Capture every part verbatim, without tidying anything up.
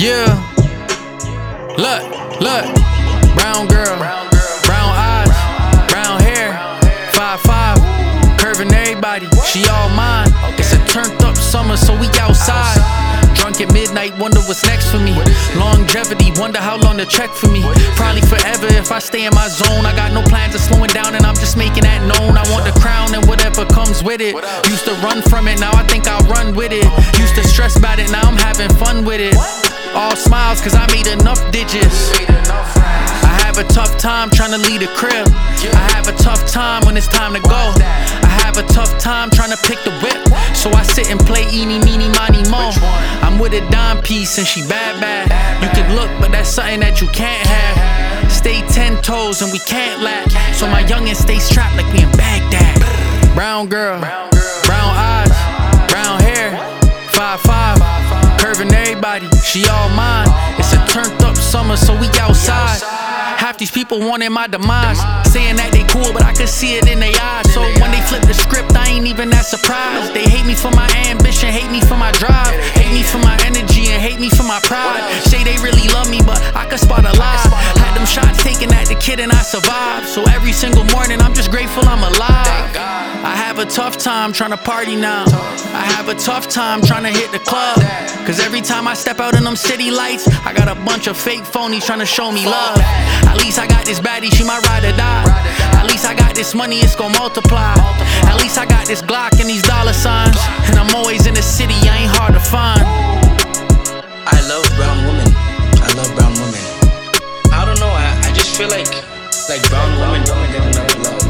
Yeah. Look, look. Brown girl, brown eyes, brown hair, five five, curving everybody, she all mine. It's a turned up summer, so we outside. Drunk at midnight, wonder what's next for me. Longevity, wonder how long the check for me. Probably forever if I stay in my zone. I got no plans of slowing down and I'm just making that known. I want the crown and whatever comes with it. Used to run from it, now I think I'll run with it. Used to stress about it, now I'm having fun with it. All smiles cause I made enough digits. I have a tough time trying to lead a crib. I have a tough time when it's time to go. I have a tough time trying to pick the whip. So I sit and play eeny, meeny, miny, mo. I'm with a dime piece and she bad, bad. You can look, but that's something that you can't have. Stay ten toes and we can't lack. So my youngin' stay strapped like we in Baghdad. Brown girl, brown eyes, brown hair, five five, curving everybody, she all mine. It's a turned up summer, so we outside. Half these people wanted my demise, saying that they cool, but I could see it in their eyes. So when they flip the script, I ain't even that surprised. They hate me for my ambition, hate me for my drive, hate me for my energy, and hate me for my pride. Say they really love me, but I could spot a lie. Had them shots taken at the kid and I survived. So every single morning, I'm just grateful I'm alive. I have a tough time trying to party now. I have a tough time trying to hit the club. Cause every time I step out in them city lights, I got a bunch of fake phonies trying to show me love. At least I got this baddie, she my ride or die. At least I got this money, it's gon' multiply. At least I got this Glock and these dollar signs. And I'm always in the city, I ain't hard to find. I love brown women. I love brown women. I don't know, I, I just feel like like brown women don't get enough love.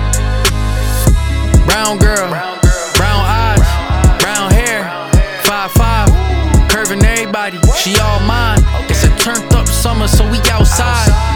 Brown girl, brown eyes, brown hair, five five, curving everybody, she all mine. It's a turned up summer, so we outside.